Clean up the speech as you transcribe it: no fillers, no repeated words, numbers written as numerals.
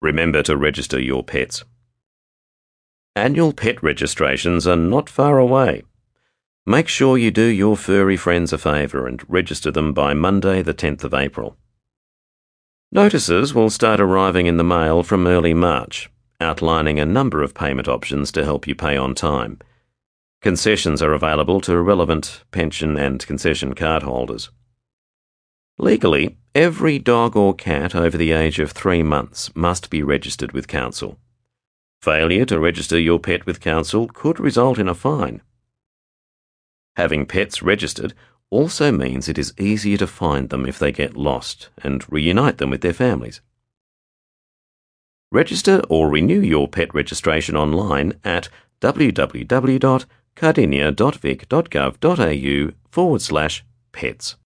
Remember to register your pets. Annual pet registrations are not far away. Make sure you do your furry friends a favour and register them by Monday the 10th of April. Notices will start arriving in the mail from early March, outlining a number of payment options to help you pay on time. Concessions are available to relevant pension and concession card holders. Legally, every dog or cat over the age of 3 months must be registered with Council. Failure to register your pet with Council could result in a fine. Having pets registered also means it is easier to find them if they get lost and reunite them with their families. Register or renew your pet registration online at www.cardinia.vic.gov.au/pets.